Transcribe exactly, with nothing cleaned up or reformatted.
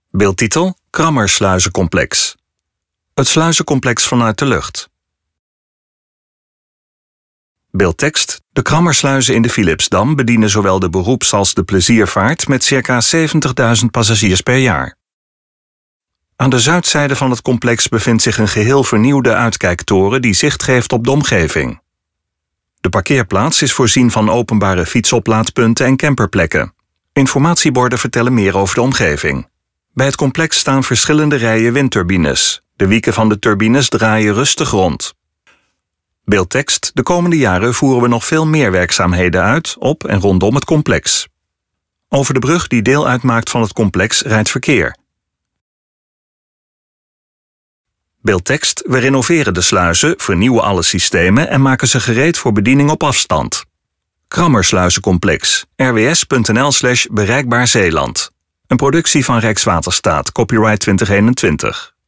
Beeldtitel: Krammersluizencomplex. Het sluizencomplex vanuit de lucht. Beeldtekst: de Krammersluizen in de Philipsdam bedienen zowel de beroeps- als de pleziervaart met circa zeventigduizend passagiers per jaar. Aan de zuidzijde van het complex bevindt zich een geheel vernieuwde uitkijktoren die zicht geeft op de omgeving. De parkeerplaats is voorzien van openbare fietsoplaadpunten en camperplekken. Informatieborden vertellen meer over de omgeving. Bij het complex staan verschillende rijen windturbines. De wieken van de turbines draaien rustig rond. Beeldtekst: de komende jaren voeren we nog veel meer werkzaamheden uit op en rondom het complex. Over de brug die deel uitmaakt van het complex rijdt verkeer. Beeldtekst: we renoveren de sluizen, vernieuwen alle systemen en maken ze gereed voor bediening op afstand. Krammersluizencomplex. r w s punt n l slash bereikbaar Zeeland. Een productie van Rijkswaterstaat, copyright twintig eenentwintig.